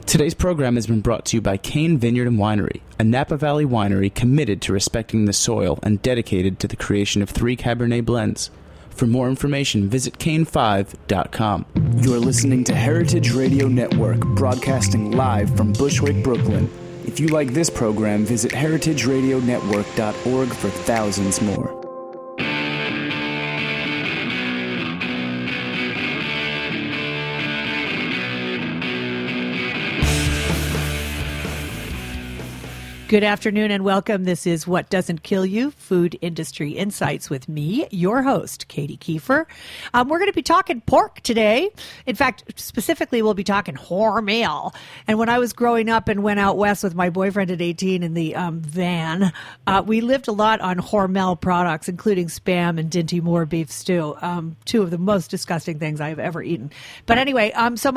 Today's program has been brought to you by Kane Vineyard and Winery, a Napa Valley winery committed to respecting the soil and dedicated to the creation of 3 Cabernet blends. For more information, visit Kane5.com. You're listening to Heritage Radio Network, broadcasting live from Bushwick, Brooklyn. If you like this program, visit heritageradionetwork.org for thousands more. Good afternoon and welcome. This is What Doesn't Kill You, Food Industry Insights with me, your host, Katie Kiefer. We're going to be talking pork today. In fact, specifically, we'll be talking Hormel. And when I was growing up and went out west with my boyfriend at 18 in the van, we lived a lot on Hormel products, including Spam and Dinty Moore beef stew, 2 of the most disgusting things I have ever eaten. But anyway, so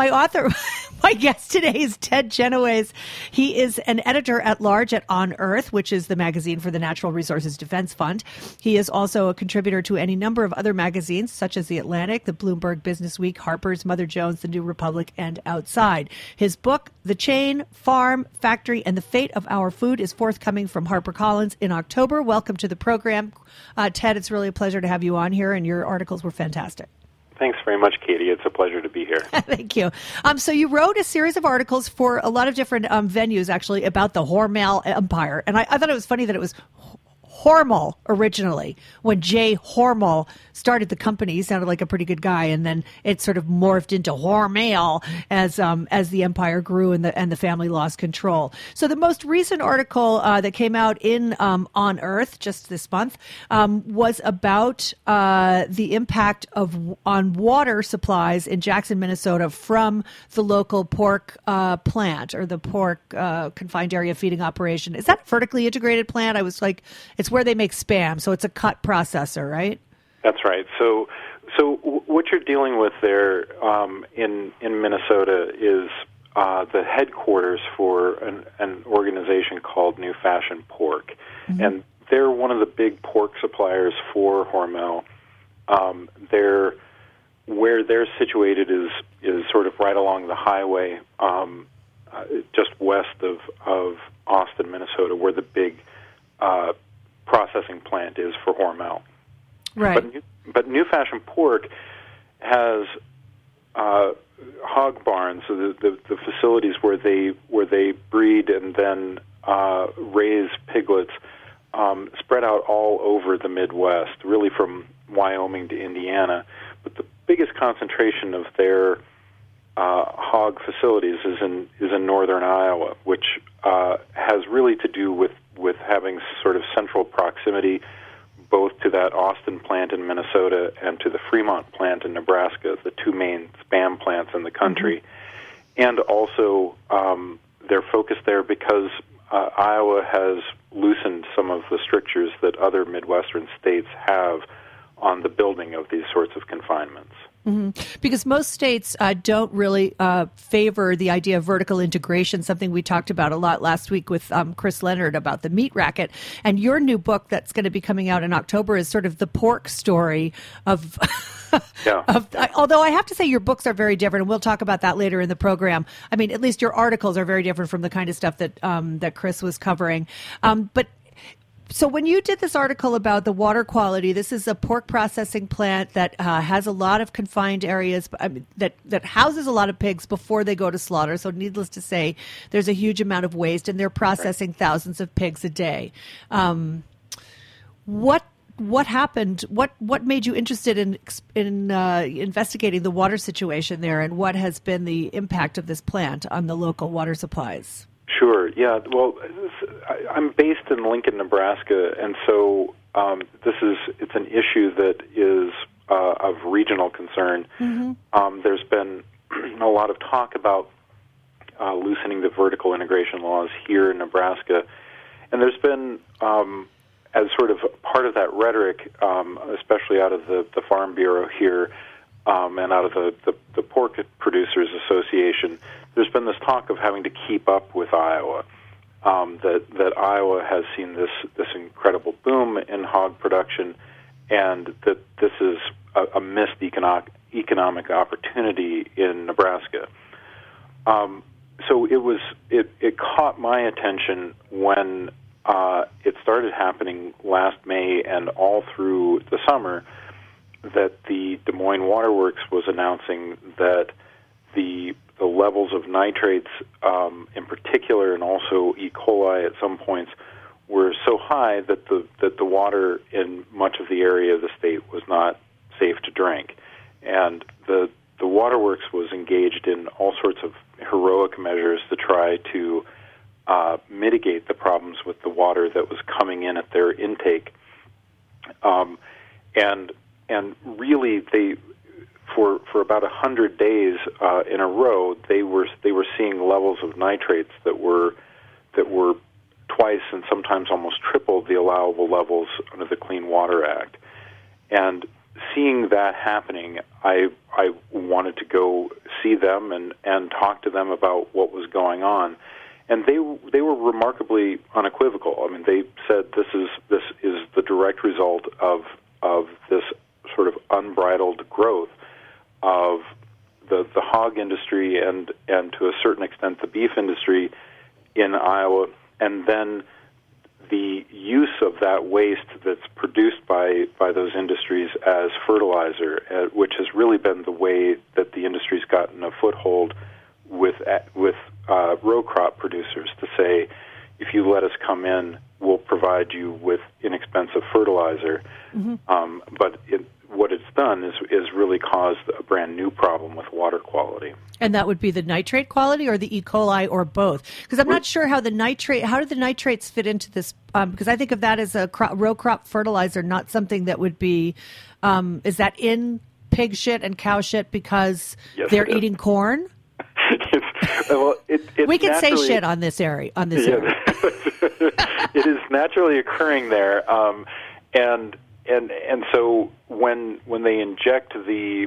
my guest today is Ted Genoways. He is an editor at large at On Earth, which is the magazine for the Natural Resources Defense Fund. He is also a contributor to any number of other magazines, such as The Atlantic, the Bloomberg Business Week, Harper's, Mother Jones, The New Republic, and Outside. His book, The Chain, Farm, Factory, and the Fate of Our Food, is forthcoming from HarperCollins in October. Welcome to the program. Ted, it's really a pleasure to have you on here, and your articles were fantastic. Thanks very much, Katie. It's a pleasure to be here. Thank you. So you wrote a series of articles for a lot of different venues, actually, about the Hormel empire. And I thought it was funny that it was Hormel originally. When Jay Hormel started the company, he sounded like a pretty good guy, and then it sort of morphed into Hormel as the empire grew and the family lost control. So the most recent article that came out in On Earth just this month was about the impact on water supplies in Jackson, Minnesota, from the local pork plant, or the pork confined area feeding operation. Is that a vertically integrated plant? I was like, it's where they make Spam, so it's a cut processor, right? That's right. So what you're dealing with there in Minnesota is the headquarters for an organization called New Fashion Pork, and they're one of the big pork suppliers for Hormel. Where they're situated is sort of right along the highway, just west of Austin, Minnesota, where the big processing plant is for Hormel. Right. But New Fashion Pork has hog barns, so the facilities where they breed and then raise piglets, spread out all over the Midwest, really from Wyoming to Indiana. But the biggest concentration of their hog facilities is in northern Iowa, which has really to do with having sort of central proximity both to that Austin plant in Minnesota and to the Fremont plant in Nebraska, the 2 main Spam plants in the country. And also they're focused there because Iowa has loosened some of the strictures that other Midwestern states have on the building of these sorts of confinements. Because most states don't really favor the idea of vertical integration, something we talked about a lot last week with Chris Leonard about the meat racket. And your new book that's going to be coming out in October is sort of the pork story of... although I have to say your books are very different, and we'll talk about that later in the program. I mean, at least your articles are very different from the kind of stuff that Chris was covering. So when you did this article about the water quality, this is a pork processing plant that has a lot of confined areas, that houses a lot of pigs before they go to slaughter. So needless to say, there's a huge amount of waste, and they're processing thousands of pigs a day. What happened? What made you interested in investigating the water situation there, and what has been the impact of this plant on the local water supplies? Sure. Yeah. Well, I'm based in Lincoln, Nebraska, and so it's an issue that is of regional concern. There's been a lot of talk about loosening the vertical integration laws here in Nebraska, and there's been, as sort of part of that rhetoric, especially out of the Farm Bureau here, and out of the Pork Producers Association, there's been this talk of having to keep up with Iowa. That Iowa has seen this incredible boom in hog production, and that this is a missed economic opportunity in Nebraska. so it caught my attention when it started happening last May and all through the summer, that the Des Moines Waterworks was announcing that the levels of nitrates in particular, and also E. coli at some points, were so high that the water in much of the area of the state was not safe to drink. And the Waterworks was engaged in all sorts of heroic measures to try to mitigate the problems with the water that was coming in at their intake. And really, they for about 100 days in a row, they were seeing levels of nitrates that were twice and sometimes almost triple the allowable levels under the Clean Water Act. And seeing that happening, I wanted to go see them and talk to them about what was going on. And they were remarkably unequivocal. I mean, they said this is the direct result of this sort of unbridled growth of the hog industry and to a certain extent the beef industry in Iowa, and then the use of that waste that's produced by those industries as fertilizer, which has really been the way that the industry's gotten a foothold with row crop producers to say, if you let us come in, we'll provide you with inexpensive fertilizer. Mm-hmm. But what it's done is really caused a brand new problem with water quality. And that would be the nitrate quality or the E. coli or both? Because I'm not sure how do the nitrates fit into this? Because I think of that as a row crop fertilizer, not something that would be, is that in pig shit and cow shit because they're eating corn? We can say shit on this area. It is naturally occurring there, and so when they inject the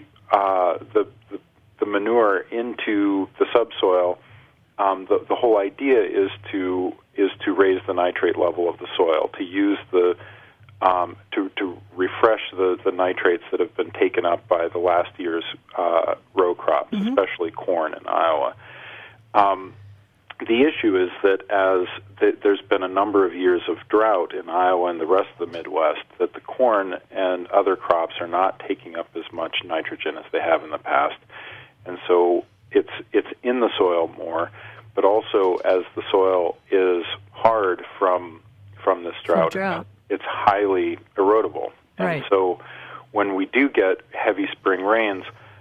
manure into the subsoil, the whole idea is to raise the nitrate level of the soil, to use to refresh the nitrates that have been taken up by the last year's row crops, mm-hmm. especially corn in Iowa. The issue is that there's been a number of years of drought in Iowa and the rest of the Midwest, that the corn and other crops are not taking up as much nitrogen as they have in the past. And so it's in the soil more, but also as the soil is hard from this drought. It's highly erodible. Right. And so when we do get heavy spring rains,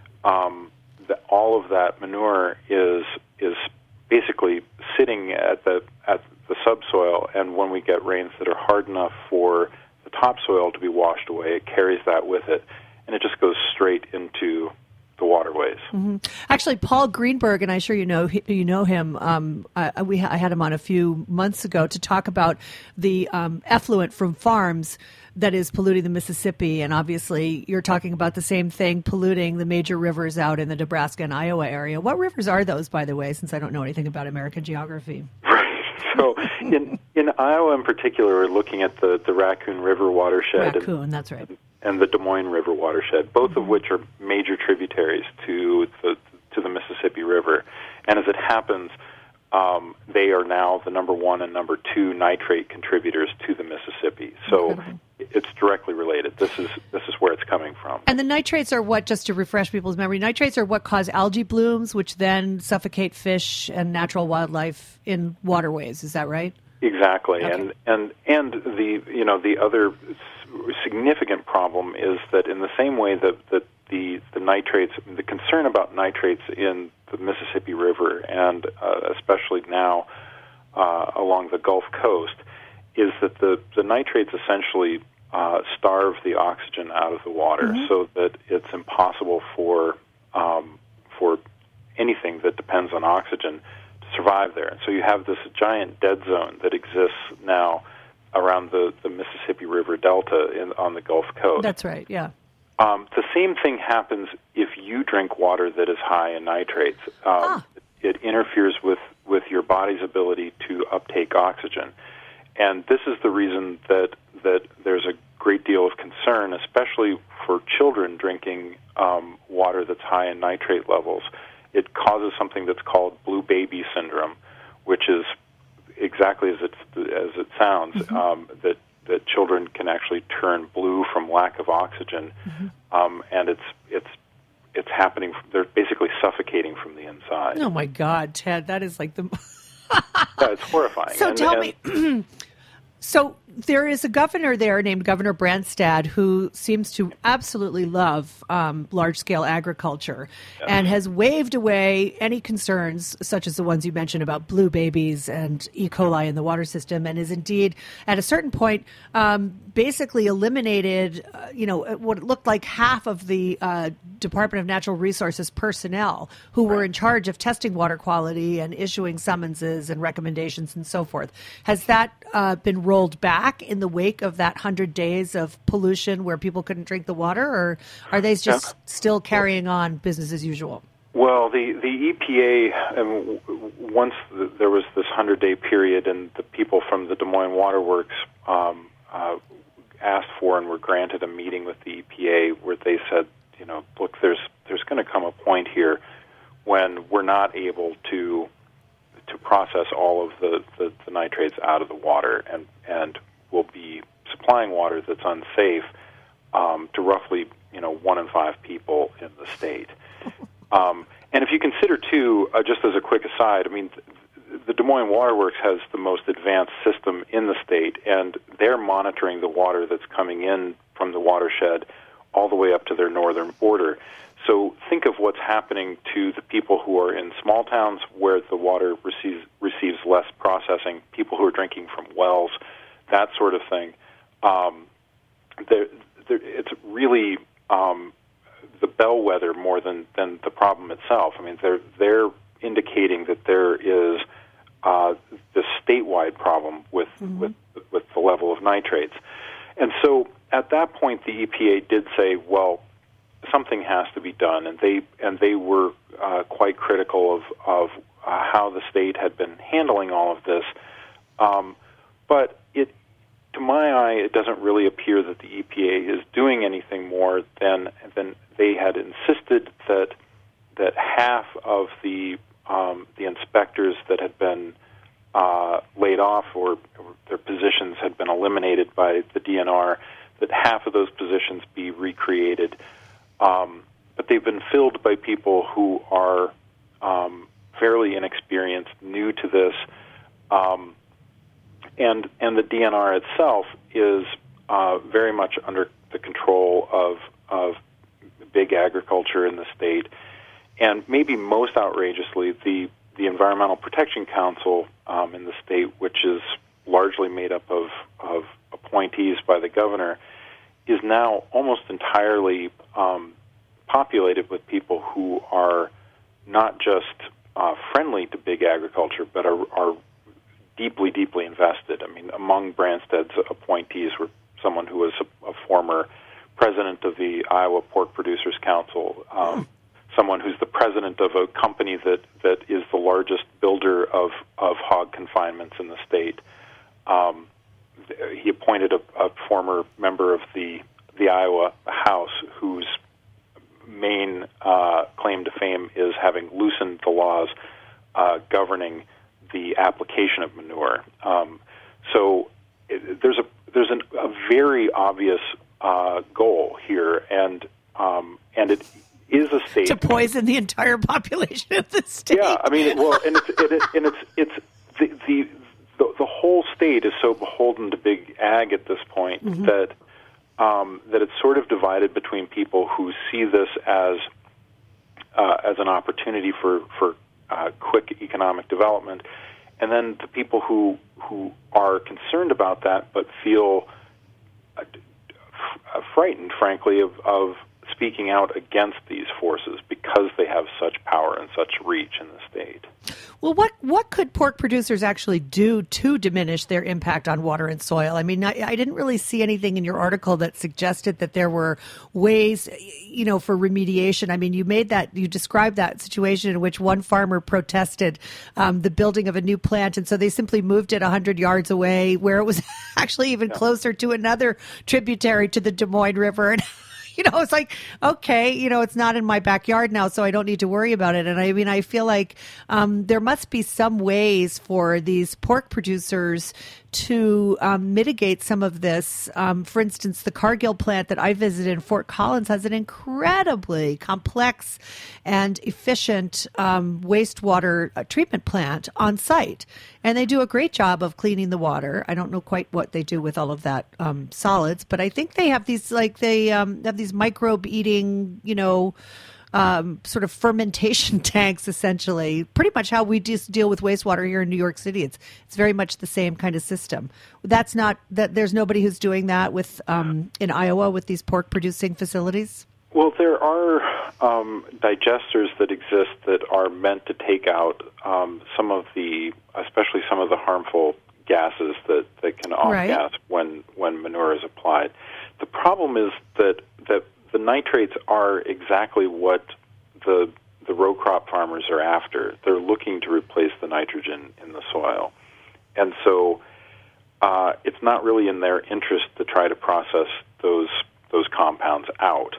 all of that manure is basically sitting at the subsoil, and when we get rains that are hard enough for the topsoil to be washed away, it carries that with it, and it just goes straight into the waterways. Mm-hmm. Actually, Paul Greenberg, and I'm sure you know him. I had him on a few months ago to talk about the effluent from farms that is polluting the Mississippi, and obviously you're talking about the same thing, polluting the major rivers out in the Nebraska and Iowa area. What rivers are those, by the way, since I don't know anything about American geography? Right. So in Iowa in particular, we're looking at the Raccoon River watershed. That's right. And the Des Moines River watershed, both mm-hmm. of which are major tributaries to the Mississippi River. And as it happens, they are now the number 1 and number 2 nitrate contributors to the Mississippi. So incredible. It's directly related. This is where it's coming from. And the nitrates are what, just to refresh people's memory, nitrates are what cause algae blooms, which then suffocate fish and natural wildlife in waterways. Is that right? Exactly. Okay. And the other significant problem is that in the same way that the nitrates, the concern about nitrates in the Mississippi River and especially now along the Gulf Coast, is that the nitrates essentially starve the oxygen out of the water, mm-hmm. so that it's impossible for anything that depends on oxygen to survive there. And so you have this giant dead zone that exists now around the Mississippi River Delta on the Gulf Coast. That's right, yeah. The same thing happens if you drink water that is high in nitrates. It interferes with your body's ability to uptake oxygen. And this is the reason that there's a great deal of concern, especially for children drinking water that's high in nitrate levels, it causes something that's called blue baby syndrome, which is exactly as it sounds. That children can actually turn blue from lack of oxygen, and it's happening. They're basically suffocating from the inside. Oh my God, Ted, that is like the. Yeah, it's horrifying. So tell me. So there is a governor there named Governor Branstad who seems to absolutely love large-scale agriculture and has waved away any concerns such as the ones you mentioned about blue babies and E. coli in the water system, and is indeed at a certain point basically eliminated what looked like half of the Department of Natural Resources personnel who were in charge of testing water quality and issuing summonses and recommendations and so forth. Has that been rolled back in the wake of that 100 days of pollution where people couldn't drink the water, or are they just still carrying on business as usual? Well, the EPA, once there was this 100-day period and the people from the Des Moines Water Works asked for and were granted a meeting with the EPA where they said, look, there's going to come a point here when we're not able to process all of the nitrates out of the water, and we'll be supplying water that's unsafe to roughly 1 in 5 people in the state. And if you consider too, just as a quick aside, I mean, the Des Moines Water Works has the most advanced system in the state, and they're monitoring the water that's coming in from the watershed all the way up to their northern border. So think of what's happening to the people who are in small towns where the water receives less processing, people who are drinking from wells, that sort of thing. It's really the bellwether more than the problem itself. I mean, they're indicating that there is this statewide problem with the level of nitrates. And so at that point, the EPA did say, well, something has to be done, and they were quite critical of how the state had been handling all of this. But to my eye, it doesn't really appear that the EPA is doing anything more than they had insisted that half of the inspectors that had been laid off or their positions had been eliminated by the DNR, that half of those positions be recreated. But they've been filled by people who are fairly inexperienced, new to this, and the DNR itself is very much under the control of big agriculture in the state, and maybe most outrageously, the Environmental Protection Council in the state, which is largely made up of appointees by the governor, is now almost entirely populated with people who are not just friendly to big agriculture, but are deeply, deeply invested. I mean, among Branstad's appointees were someone who was a former president of the Iowa Pork Producers Council, someone who's the president of a company that is the largest builder of hog confinements in the state. He appointed a former member of the Iowa House whose main claim to fame is having loosened the laws governing the application of manure. So there's a very obvious goal here, and it is a state to poison the entire population of the state. Yeah, I mean, it's the whole state is so beholden to big ag at this point that it's sort of divided between people who see this as an opportunity for quick economic development, and then the people who are concerned about that but feel frightened, frankly, of speaking out against these forces because they have such power and such reach in the state. Well, what could pork producers actually do to diminish their impact on water and soil? I mean, I didn't really see anything in your article that suggested that there were ways, for remediation. I mean, you described that situation in which one farmer protested the building of a new plant, and so they simply moved it 100 yards away, where it was actually even closer to another tributary to the Des Moines River. And It's like, okay, it's not in my backyard now, so I don't need to worry about it. And I mean, I feel like there must be some ways for these pork producers to mitigate some of this. For instance, the Cargill plant that I visited in Fort Collins has an incredibly complex and efficient wastewater treatment plant on site. And they do a great job of cleaning the water. I don't know quite what they do with all of that solids, but I think they have these, have these microbe eating, sort of fermentation tanks, essentially. Pretty much how we just deal with wastewater here in New York City. It's very much the same kind of system. There's nobody who's doing that with in Iowa with these pork producing facilities. Well, there are digesters that exist that are meant to take out especially some of the harmful gases that can off-gas when manure is applied. The problem is that the nitrates are exactly what the row crop farmers are after. They're looking to replace the nitrogen in the soil. And so it's not really in their interest to try to process those compounds out.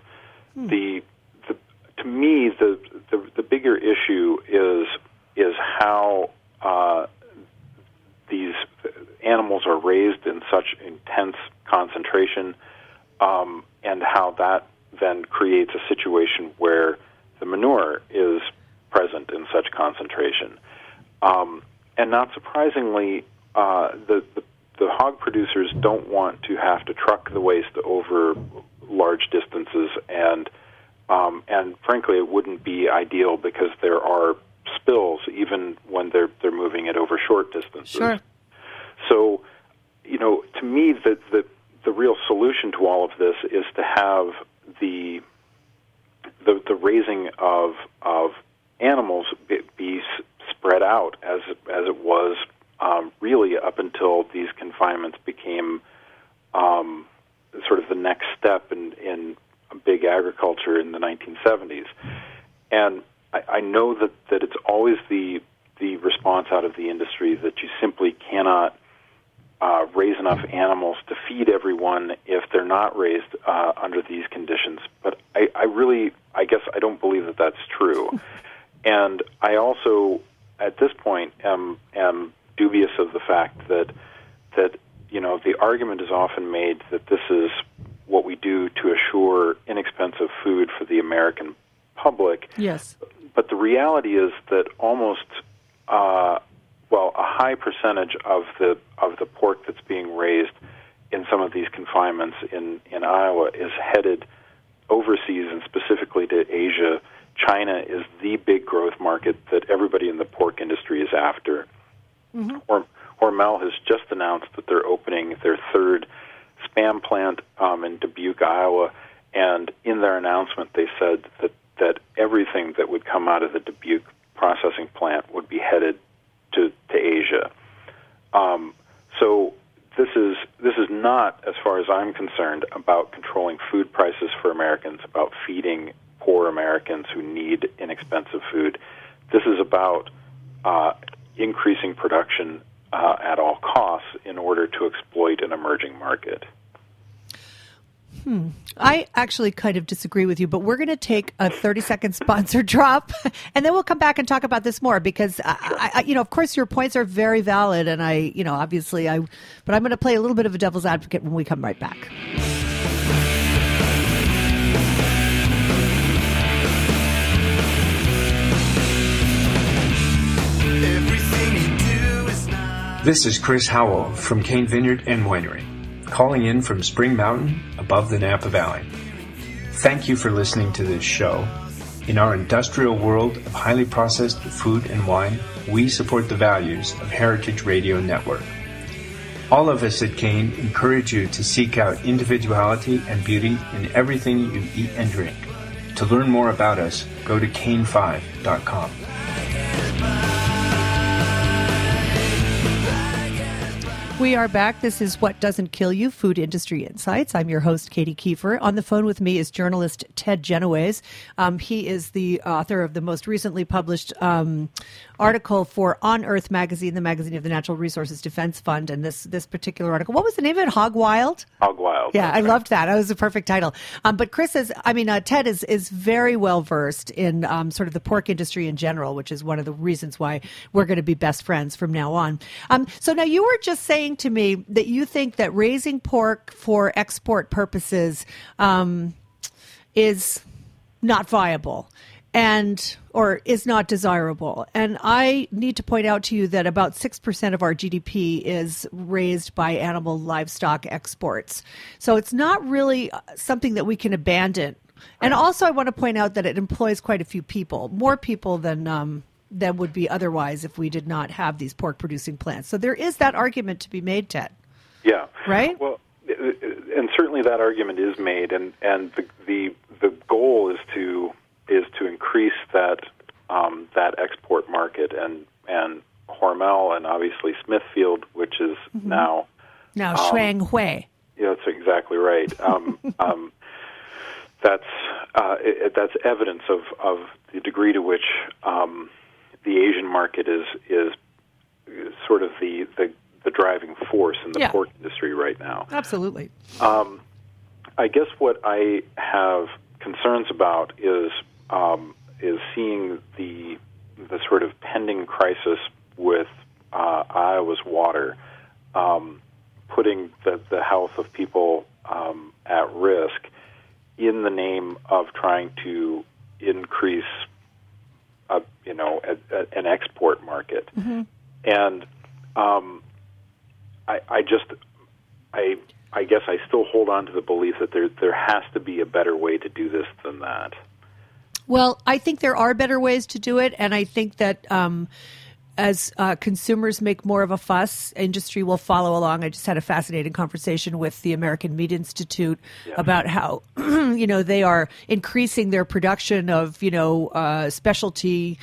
To me, the bigger issue is how these animals are raised in such intense concentration, and how that then creates a situation where the manure is present in such concentration. And not surprisingly, the hog producers don't want to have to truck the waste over large distances, and frankly, it wouldn't be ideal because there are spills even when they're moving it over short distances. Sure. So, to me, the real solution to all of this is to have the raising of animals be spread out as it was really up until these confinements became sort of the next step in big agriculture in the 1970s. And I know that it's always the response out of the industry that you simply cannot raise enough animals to feed everyone if they're not raised under these conditions. But I guess I don't believe that that's true. And I also, at this point, am dubious of the fact that the argument is often made that this is what we do to assure inexpensive food for the American public. Yes. But the reality is that almost a high percentage of the pork that's being raised in some of these confinements in Iowa is headed overseas, and specifically to Asia. China is the big growth market that everybody in the pork industry is after. Mm-hmm. Hormel has just announced that they're opening their third SPAM plant in Dubuque, Iowa, and in their announcement they said that everything that would come out of the Dubuque processing plant would be headed to Asia. So this is not, as far as I'm concerned, about controlling food prices for Americans, about feeding poor Americans who need inexpensive food. This is about increasing production at all costs in order to exploit an emerging market. I actually kind of disagree with you, but we're going to take a 30-second sponsor drop, and then we'll come back and talk about this more because, I, of course, your points are very valid, and but I'm going to play a little bit of a devil's advocate when we come right back. This is Chris Howell from Cane Vineyard and Winery, calling in from Spring Mountain above the Napa Valley. Thank you for listening to this show. In our industrial world of highly processed food and wine, we support the values of Heritage Radio Network. All of us at Cane encourage you to seek out individuality and beauty in everything you eat and drink. To learn more about us, go to cane5.com. We are back. This is What Doesn't Kill You, Food Industry Insights. I'm your host, Katie Kiefer. On the phone with me is journalist Ted Genoways. He is the author of the most recently published article for On Earth magazine, the magazine of the Natural Resources Defense Fund, and this particular article. What was the name of it? Hog Wild? Hog Wild. Yeah, I loved that. That was a perfect title. But Ted is very well versed in sort of the pork industry in general, which is one of the reasons why we're going to be best friends from now on. So now you were just saying to me that you think that raising pork for export purposes is not viable or is not desirable. And I need to point out to you that about 6% of our GDP is raised by animal livestock exports. So it's not really something that we can abandon. And also I want to point out that it employs quite a few people, more people than would be otherwise if we did not have these pork producing plants. So there is that argument to be made, Ted. Yeah. Right? Well, and certainly that argument is made, and the goal is to increase that export market, and Hormel and obviously Smithfield, which is now Shuanghui. Yeah, that's exactly right. That's evidence of the degree to which the Asian market is sort of the driving force in the pork industry right now. Absolutely. I guess what I have concerns about is seeing the sort of pending crisis with Iowa's water, putting the health of people at risk in the name of trying to increase, an export market. Mm-hmm. And I guess I still hold on to the belief that there has to be a better way to do this than that. Well, I think there are better ways to do it, and I think that as consumers make more of a fuss, industry will follow along. I just had a fascinating conversation with the American Meat Institute about how, they are increasing their production of, specialty,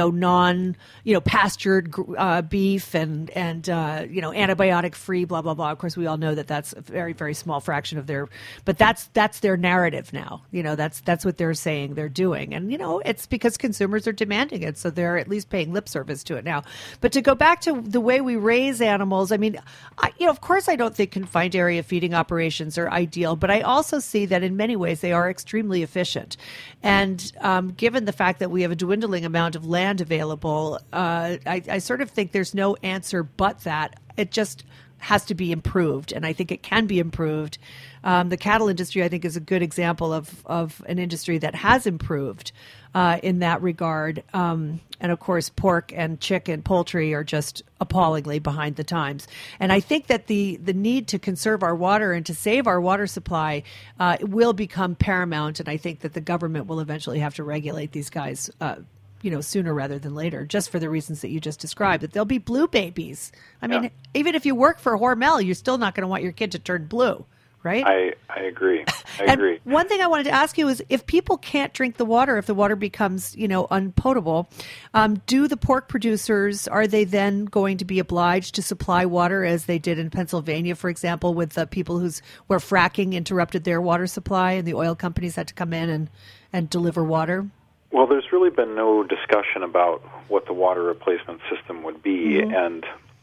pastured beef and antibiotic free, blah, blah, blah. Of course, we all know that that's a very, very small fraction of but that's their narrative now. That's what they're saying they're doing. And, it's because consumers are demanding it. So they're at least paying lip service to it now. But to go back to the way we raise animals, of course I don't think confined area feeding operations are ideal, but I also see that in many ways they are extremely efficient. And given the fact that we have a dwindling amount of land available, I sort of think there's no answer but that. It just has to be improved, and I think it can be improved. The cattle industry, I think, is a good example of an industry that has improved in that regard. And, of course, pork and chicken, poultry are just appallingly behind the times. And I think that the need to conserve our water and to save our water supply will become paramount, and I think that the government will eventually have to regulate these guys sooner rather than later, just for the reasons that you just described, that they'll be blue babies. Even if you work for Hormel, you're still not going to want your kid to turn blue, right? I agree. I agree. One thing I wanted to ask you is, if people can't drink the water, if the water becomes, unpotable, do the pork producers, are they then going to be obliged to supply water as they did in Pennsylvania, for example, with the people where fracking interrupted their water supply and the oil companies had to come in and deliver water? Well, there's really been no discussion about what the water replacement system would be, and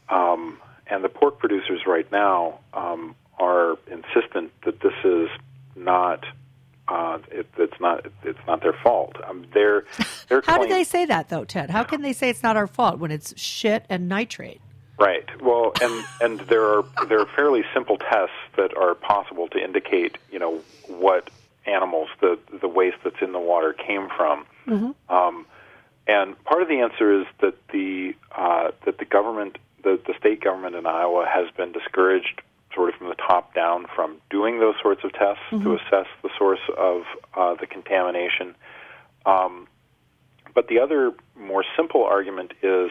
the pork producers right now are insistent that this is not it's not their fault. Their How do they say that though, Ted? How can they say it's not our fault when it's shit and nitrate? Right. Well, and there are fairly simple tests that are possible to indicate what animals the waste that's in the water came from. Mm-hmm. And part of the answer is that the government, the state government in Iowa, has been discouraged, sort of from the top down, from doing those sorts of tests to assess the source of the contamination. But the other more simple argument is,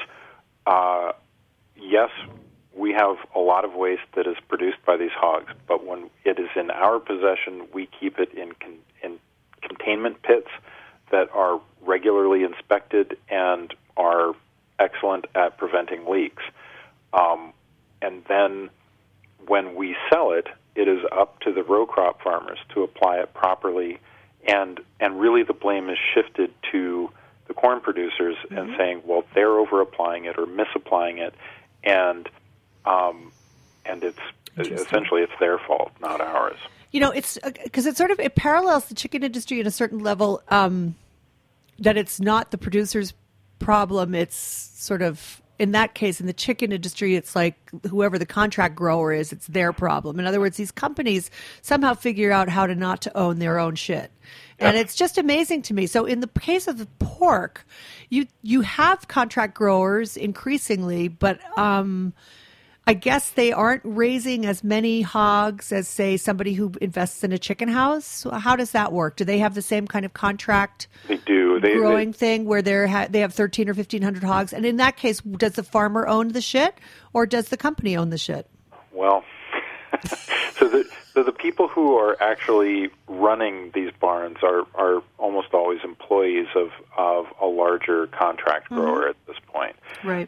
yes, we have a lot of waste that is produced by these hogs, but when it is in our possession, we keep it in containment pits that are regularly inspected and are excellent at preventing leaks. And then when we sell it, it is up to the row crop farmers to apply it properly, and really the blame is shifted to the corn producers and saying, well, they're over-applying it or misapplying it, and it's essentially it's their fault, not ours. It's because it parallels the chicken industry in a certain level, that it's not the producer's problem. It's sort of, in that case, in the chicken industry, it's like whoever the contract grower is, it's their problem. In other words, these companies somehow figure out how not to own their own shit. And it's just amazing to me. So in the case of the pork, you have contract growers increasingly, but I guess they aren't raising as many hogs as, say, somebody who invests in a chicken house. So how does that work? Do they have the same kind of contract growing thing where they have 1,300 or 1,500 hogs? And in that case, does the farmer own the shit or does the company own the shit? Well, so the people who are actually running these barns are almost always employees of a larger contract grower at this point. Right.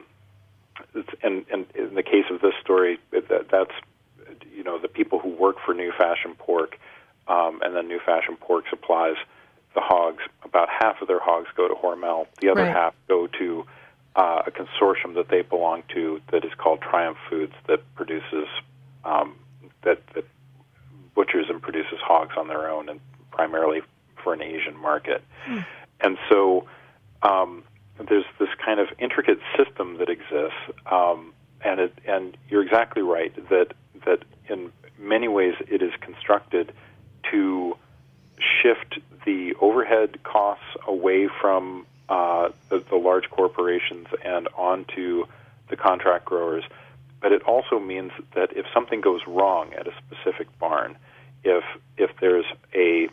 And in the case of this story, that's the people who work for New Fashion Pork, and then New Fashion Pork supplies the hogs. About half of their hogs go to Hormel. The other half go to a consortium that they belong to that is called Triumph Foods that produces that butchers and produces hogs on their own and primarily for an Asian market. And so there's this kind of intricate system that exists, and you're exactly right that in many ways it is constructed to shift the overhead costs away from the large corporations and onto the contract growers. But it also means that if something goes wrong at a specific barn, if there's a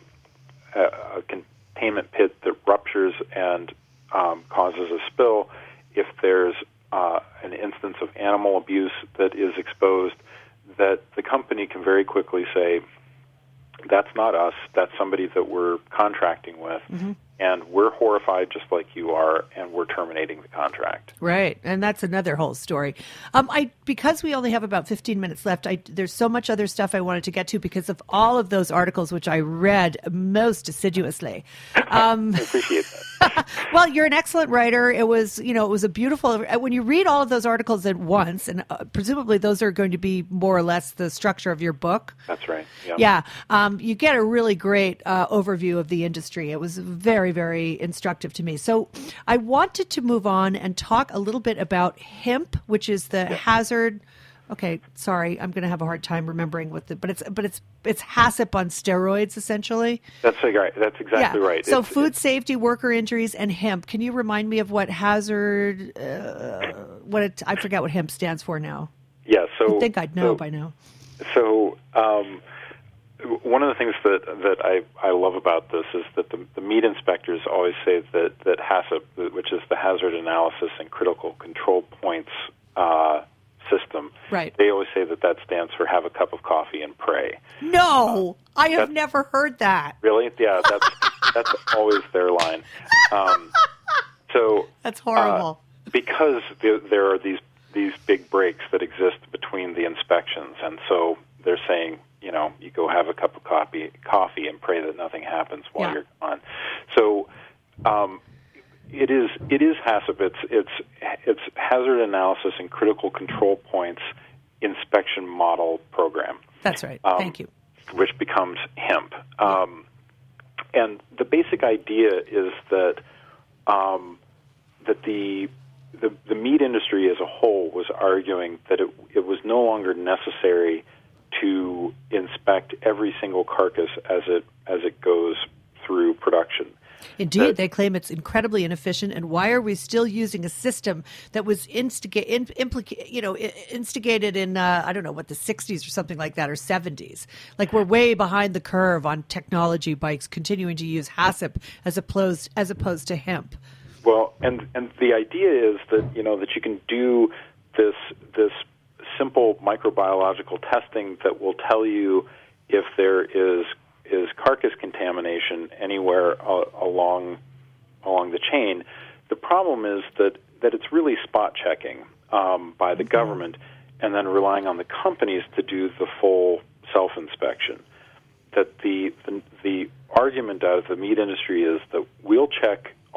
containment pit that ruptures and causes a spill, if there's an instance of animal abuse that is exposed, that the company can very quickly say, that's not us, that's somebody that we're contracting with, and we're horrified just like you are, and we're terminating the contract. Right, and that's another whole story. Because we only have about 15 minutes left, there's so much other stuff I wanted to get to because of all of those articles, which I read most assiduously. I appreciate that. Well, you're an excellent writer. It was a beautiful, when you read all of those articles at once, and presumably those are going to be more or less the structure of your book. That's right. Yeah. You get a really great overview of the industry. It was very, very instructive to me. So I wanted to move on and talk a little bit about hemp, which is the hazard. Okay, sorry, I'm going to have a hard time remembering but it's HACCP on steroids, essentially. That's right. That's exactly right. So food safety, worker injuries, and hemp. Can you remind me of what hazard? I forget what hemp stands for now. Yeah. So I think I'd know by now. So one of the things that I love about this is that the meat inspectors always say that HACCP, which is the Hazard Analysis and Critical Control Points system, right. They always say that stands for have a cup of coffee and pray. No, I have never heard that. Really? Yeah, that's always their line. So that's horrible. Because there are these big breaks that exist between the inspections, and so they're saying, you go have a cup of coffee and pray that nothing happens while you're gone. So it is HACCP. It's Hazard Analysis and Critical Control Points Inspection Model Program. That's right. Thank you. Which becomes hemp. And the basic idea is that the meat industry as a whole was arguing that it was no longer necessary to inspect every single carcass as it goes through production. Indeed, they claim it's incredibly inefficient. And why are we still using a system that was instigated in I don't know what, the 60s or something like that, or 70s? Like, we're way behind the curve on technology by continuing to use HACCP as opposed to hemp. Well, and the idea is that that you can do this simple microbiological testing that will tell you if there is carcass contamination anywhere along the chain. The problem is that it's really spot checking by the government and then relying on the companies to do the full self-inspection. That the argument out of the meat industry is that we'll check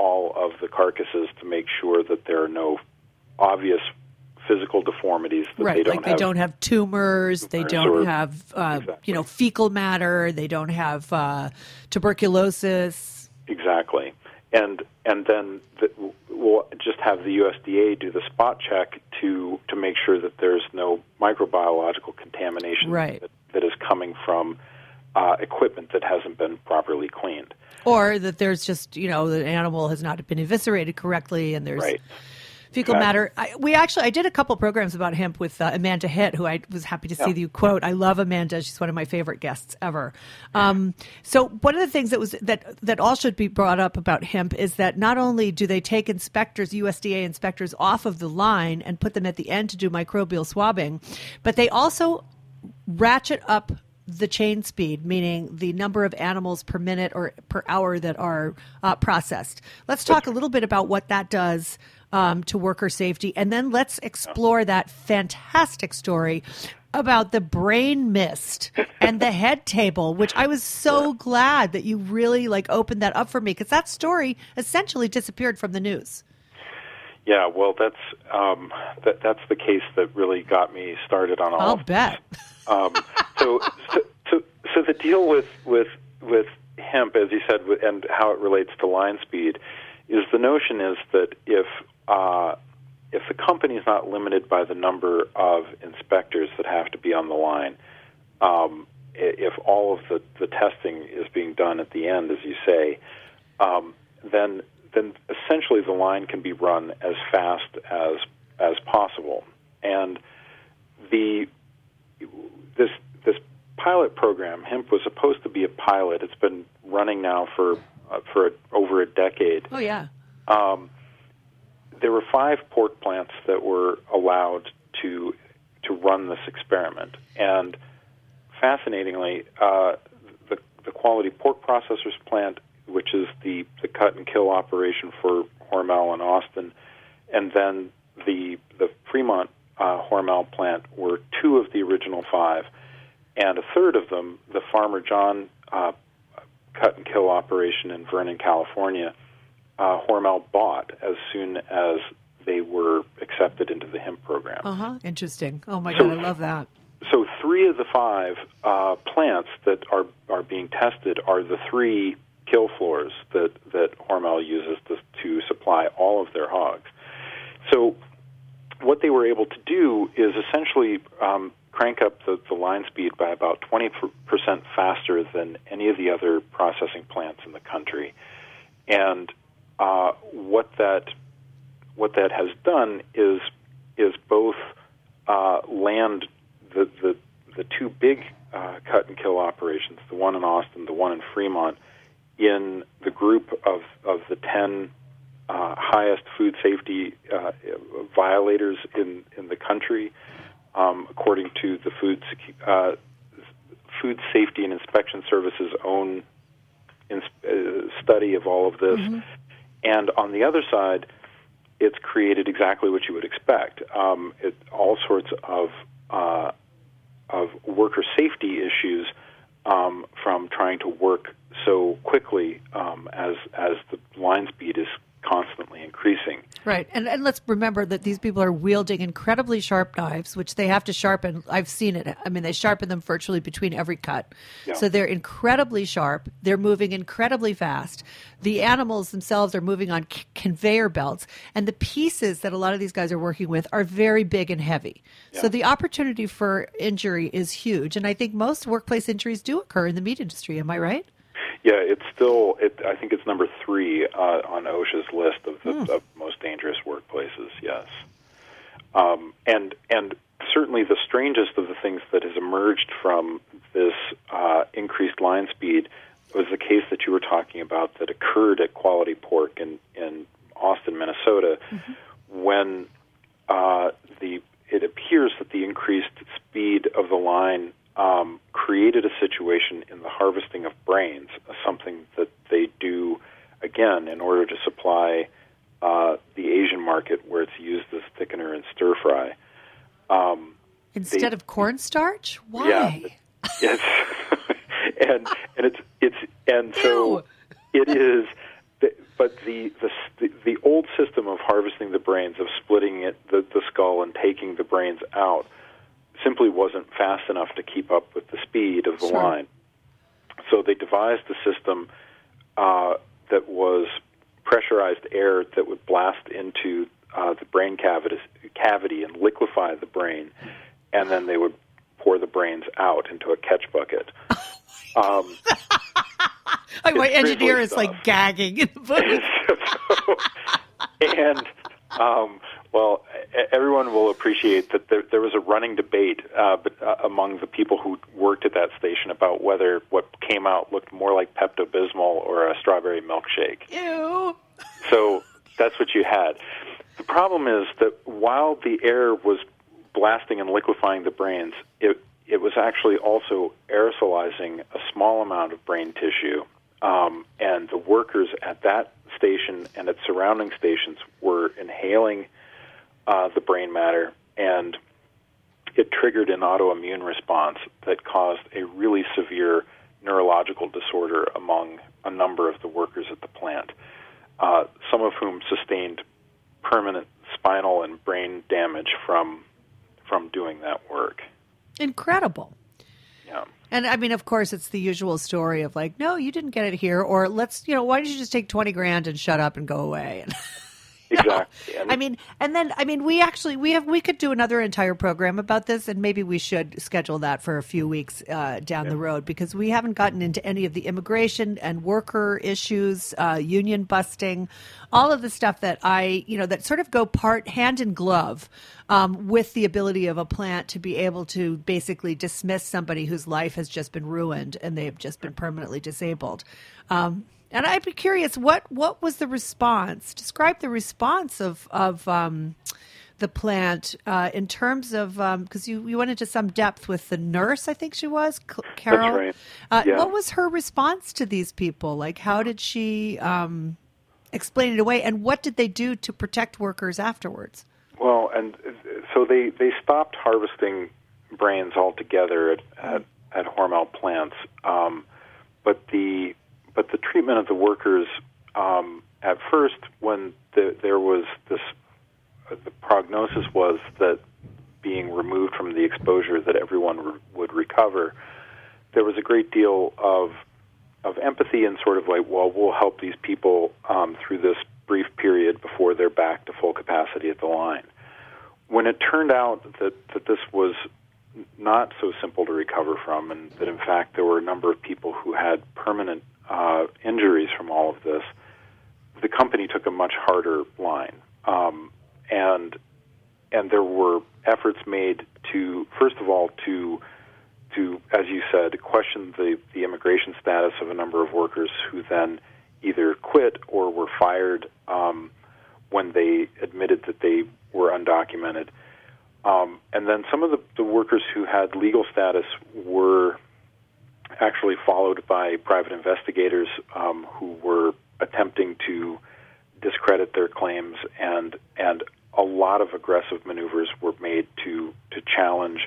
all of the carcasses to make sure that there are no obvious physical deformities. That right, they don't have tumors, they don't have exactly. Fecal matter, they don't have tuberculosis. Exactly, and then we'll just have the USDA do the spot check to make sure that there's no microbiological contamination right. that is coming from equipment that hasn't been properly cleaned. Or that there's just, the animal has not been eviscerated correctly and there's right. fecal matter. I did a couple programs about hemp with Amanda Hitt, who I was happy to see you quote. I love Amanda. She's one of my favorite guests ever. So one of the things that all should be brought up about hemp is that not only do they take USDA inspectors off of the line and put them at the end to do microbial swabbing, but they also ratchet up the chain speed, meaning the number of animals per minute or per hour that are processed. Let's talk a little bit about what that does to worker safety, and then let's explore that fantastic story about the brain mist and the head table, which I was so glad that you really opened that up for me, because that story essentially disappeared from the news. Yeah, well, that's the case that really got me started on all. I'll bet. So the deal with hemp, as you said, and how it relates to line speed, is the notion is that if the company is not limited by the number of inspectors that have to be on the line, if all of the testing is being done at the end, as you say, then essentially the line can be run as fast as possible. And this pilot program, hemp, was supposed to be a pilot. It's been running now for over a decade. Oh yeah. There were 5 pork plants that were allowed to run this experiment, and fascinatingly, the Quality Pork Processors plant, which is the cut and kill operation for Hormel and Austin, and then the Fremont Hormel plant were 2 of the original 5, and a third of them, the Farmer John cut and kill operation in Vernon, California, Hormel bought as soon as they were accepted into the hemp program. Interesting. Oh my God, I love that. So 3 of the 5 plants that are being tested are the 3 kill floors that Hormel uses to supply all of their hogs. So what they were able to do is essentially crank up the line speed by about 20% faster than any of the other processing plants in the country. And what that has done is both land the 2 big cut and kill operations, the one in Austin, the one in Fremont, in the group of the 10 highest food safety violators in the country, according to the Food Safety and Inspection Service's own study of all of this. Mm-hmm. And on the other side, it's created exactly what you would expect. All sorts of worker safety issues from trying to work so quickly as the line speed is constantly increasing. Right. And let's remember that these people are wielding incredibly sharp knives, which they have to sharpen. I've seen it. I mean, they sharpen them virtually between every cut. Yeah. So they're incredibly sharp. They're moving incredibly fast. The animals themselves are moving on conveyor belts. And the pieces that a lot of these guys are working with are very big and heavy. Yeah. So the opportunity for injury is huge. And I think most workplace injuries do occur in the meat industry. Am I right? Yeah, it's still. I think it's number 3 on OSHA's list of most dangerous workplaces. Yes, and certainly the strangest of the things that has emerged from this increased line speed was the case that you were talking about that occurred at Quality Pork in Austin, Minnesota, when it appears that the increased speed of the line created a situation in the harvesting of brains, something that they do, again, in order to supply the Asian market where it's used as thickener in stir fry. Instead of cornstarch? Why? Yeah, yes. and so it is. But the old system of harvesting the brains, of splitting the skull and taking the brains out, simply wasn't fast enough to keep up with the speed of the line. So they devised a system that was pressurized air that would blast into the brain cavity and liquefy the brain, and then they would pour the brains out into a catch bucket. My engineer is like gagging in the booth. Well, everyone will appreciate that there was a running debate among the people who worked at that station about whether what came out looked more like Pepto-Bismol or a strawberry milkshake. Ew. So that's what you had. The problem is that while the air was blasting and liquefying the brains, it was actually also aerosolizing a small amount of brain tissue, and the workers at that station and its surrounding stations were inhaling the brain matter, and it triggered an autoimmune response that caused a really severe neurological disorder among a number of the workers at the plant, some of whom sustained permanent spinal and brain damage from doing that work. Incredible. Yeah. And I mean, of course, it's the usual story of like, no, you didn't get it here, or why don't you just take $20,000 and shut up and go away? Exactly. We could do another entire program about this, and maybe we should schedule that for a few weeks down the road, because we haven't gotten into any of the immigration and worker issues, union busting, all of the stuff that that sort of go hand in glove with the ability of a plant to be able to basically dismiss somebody whose life has just been ruined and they've just been permanently disabled. And I'd be curious, what was the response? Describe the response of the plant in terms of, because you went into some depth with the nurse, I think she was, Carol. That's right. Yeah. What was her response to these people? Like, how did she explain it away, and what did they do to protect workers afterwards? Well, and so they stopped harvesting brains altogether at Hormel plants, but the treatment of the workers, at first, when there was this, the prognosis was that being removed from the exposure that everyone would recover, there was a great deal of empathy and sort of like, well, we'll help these people through this brief period before they're back to full capacity at the line. When it turned out that this was not so simple to recover from, and that in fact there were a number of people who had permanent injuries from all of this, the company took a much harder line, and there were efforts made to, first of all, to as you said, question the immigration status of a number of workers who then either quit or were fired when they admitted that they were undocumented, and then some of the workers who had legal status were actually followed by private investigators who were attempting to discredit their claims, and a lot of aggressive maneuvers were made to challenge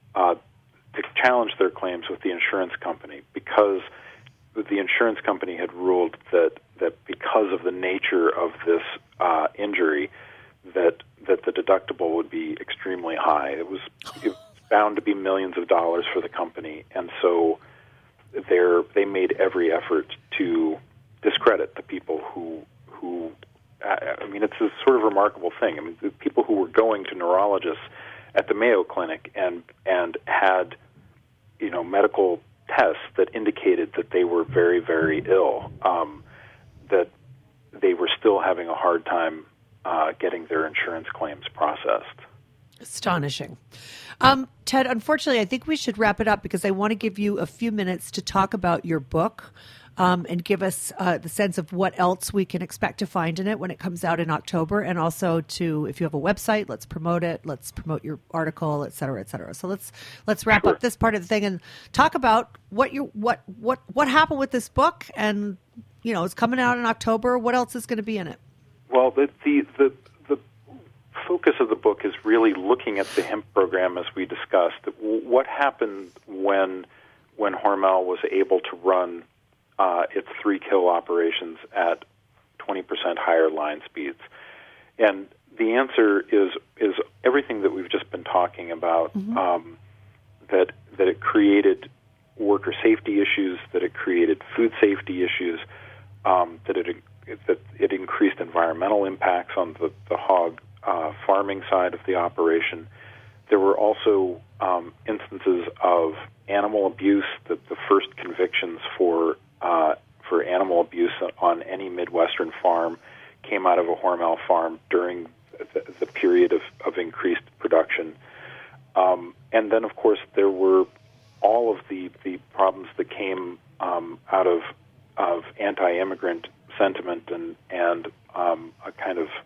their claims with the insurance company, because the insurance company had ruled that because of the nature of this injury, that the deductible would be extremely high. It was bound to be millions of dollars for the company, and so they made every effort to discredit the people who I mean, it's a sort of remarkable thing. I mean, the people who were going to neurologists at the Mayo Clinic and had, medical tests that indicated that they were very, very ill, that they were still having a hard time getting their insurance claims processed. Astonishing. Ted, unfortunately, I think we should wrap it up, because I want to give you a few minutes to talk about your book and give us the sense of what else we can expect to find in it when it comes out in October, and also to, if you have a website, let's promote it. Let's promote your article, et cetera, et cetera. So let's wrap up this part of the thing and talk about what happened with this book, and it's coming out in October. What else is going to be in it? Well, the focus of the book is really looking at the hemp program, as we discussed. What happened when Hormel was able to run its 3-kill operations at 20% higher line speeds. And the answer is everything that we've just been talking about, that it created worker safety issues, that it created food safety issues, that it increased environmental impacts on the hog farming side of the operation. There were also instances of animal abuse. The first convictions for animal abuse on any Midwestern farm came out of a Hormel farm during the period of increased production. And then, of course, there were all of the problems that came out of anti-immigrant sentiment and a kind of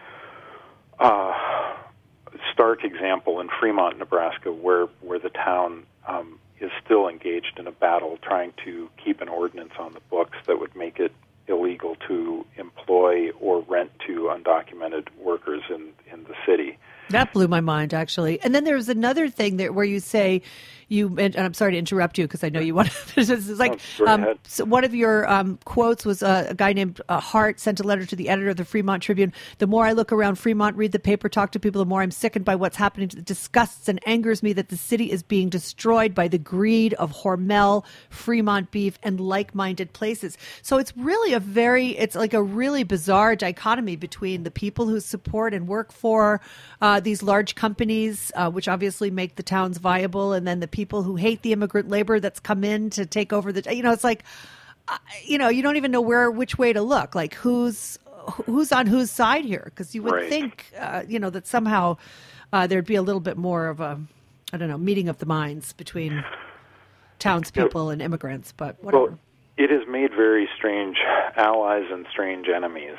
stark example in Fremont, Nebraska, where the town is still engaged in a battle trying to keep an ordinance on the books that would make it illegal to employ or rent to undocumented workers in the city. That blew my mind, actually. And then there's another thing there where you say and I'm sorry to interrupt you because I know you want to. This is like so one of your quotes was a guy named Hart sent a letter to the editor of the Fremont Tribune. The more I look around Fremont, read the paper, talk to people, the more I'm sickened by what's happening. It disgusts and angers me that the city is being destroyed by the greed of Hormel, Fremont beef, and like-minded places. So it's really it's like a really bizarre dichotomy between the people who support and work for these large companies, which obviously make the towns viable, and then the people who hate the immigrant labor that's come in to take over it's like, you don't even know which way to look, like who's on whose side here, because you would think, that somehow there'd be a little bit more of a, I don't know, meeting of the minds between townspeople and immigrants, but whatever. Well, it has made very strange allies and strange enemies,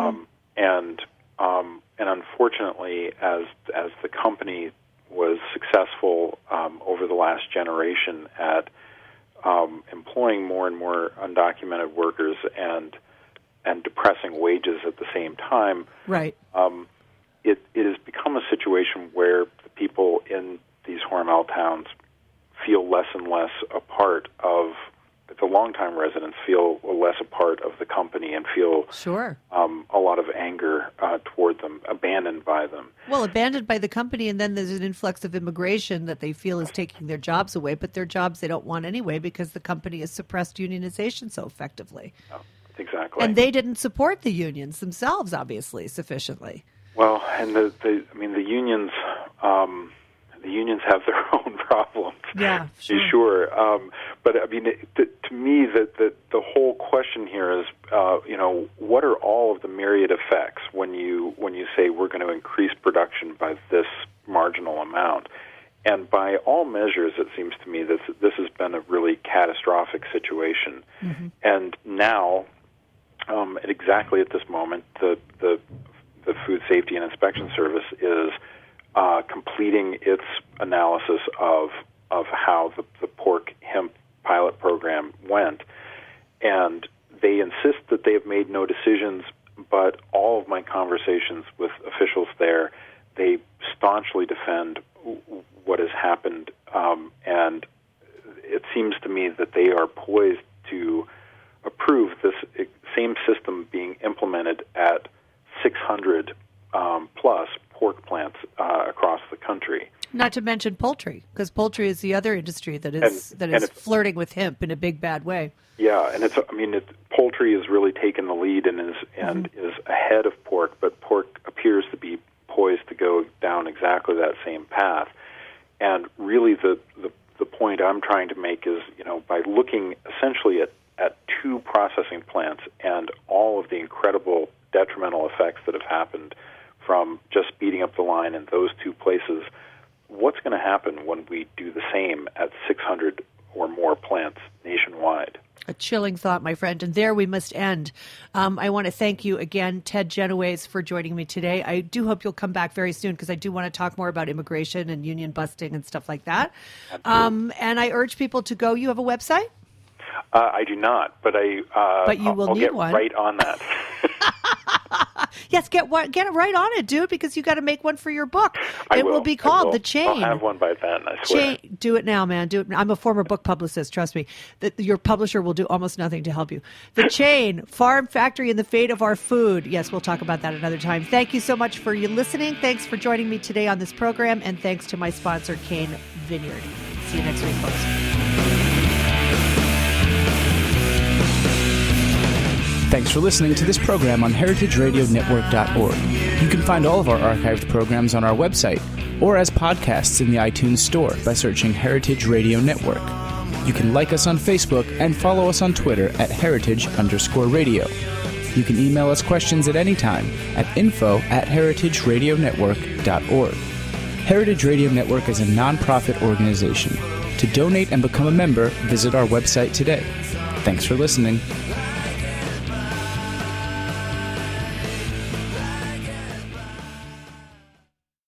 and unfortunately, as the company was successful over the last generation at employing more and more undocumented workers and depressing wages at the same time, right? It has become a situation where the people in these Hormel towns feel less and less a part of. The longtime residents feel less a part of the company and feel a lot of anger toward them, abandoned by them. Well, abandoned by the company, and then there's an influx of immigration that they feel is taking their jobs away, but their jobs they don't want anyway because the company has suppressed unionization so effectively. Oh, exactly. And they didn't support the unions themselves, obviously, sufficiently. Well, and the unions. The unions have their own problems. Yeah, sure. Be sure. But I mean, to me, the whole question here is, what are all of the myriad effects when you say we're going to increase production by this marginal amount? And by all measures, it seems to me that this has been a really catastrophic situation. Mm-hmm. And now, exactly at this moment, the Food Safety and Inspection Service is completing its analysis of how the pork hemp pilot program went, and they insist that they have made no decisions, but all of my conversations with officials there, they staunchly defend what has happened, and it seems to me that they are poised to approve this same system being implemented at 600 plus pork plants across the country. Not to mention poultry, because poultry is the other industry that is flirting with hemp in a big bad way. Yeah, and poultry has really taken the lead and is ahead of pork, but pork appears to be poised to go down exactly that same path. And really, the point I'm trying to make is, by looking essentially at two processing plants and all of the incredible detrimental effects that have happened from just speeding up the line in those two places, what's going to happen when we do the same at 600 or more plants nationwide? A chilling thought, my friend. And there we must end. I want to thank you again, Ted Genoways, for joining me today. I do hope you'll come back very soon because I do want to talk more about immigration and union busting and stuff like that. And I urge people to go. You have a website? I do not, but you will I'll need get one. right on that. Yes, get it right on it, dude, because you got to make one for your book. It will be called The Chain. I'll have one by then, I swear. Do it now, man. Do it. I'm a former book publicist. Trust me. Your publisher will do almost nothing to help you. The Chain, Farm Factory and the Fate of Our Food. Yes, we'll talk about that another time. Thank you so much for you listening. Thanks for joining me today on this program, and thanks to my sponsor, Cain Vineyard. See you next week, folks. Thanks for listening to this program on heritageradionetwork.org. You can find all of our archived programs on our website or as podcasts in the iTunes Store by searching Heritage Radio Network. You can like us on Facebook and follow us on Twitter at @heritage_radio. You can email us questions at any time at info@heritageradionetwork.org. Heritage Radio Network is a nonprofit organization. To donate and become a member, visit our website today. Thanks for listening.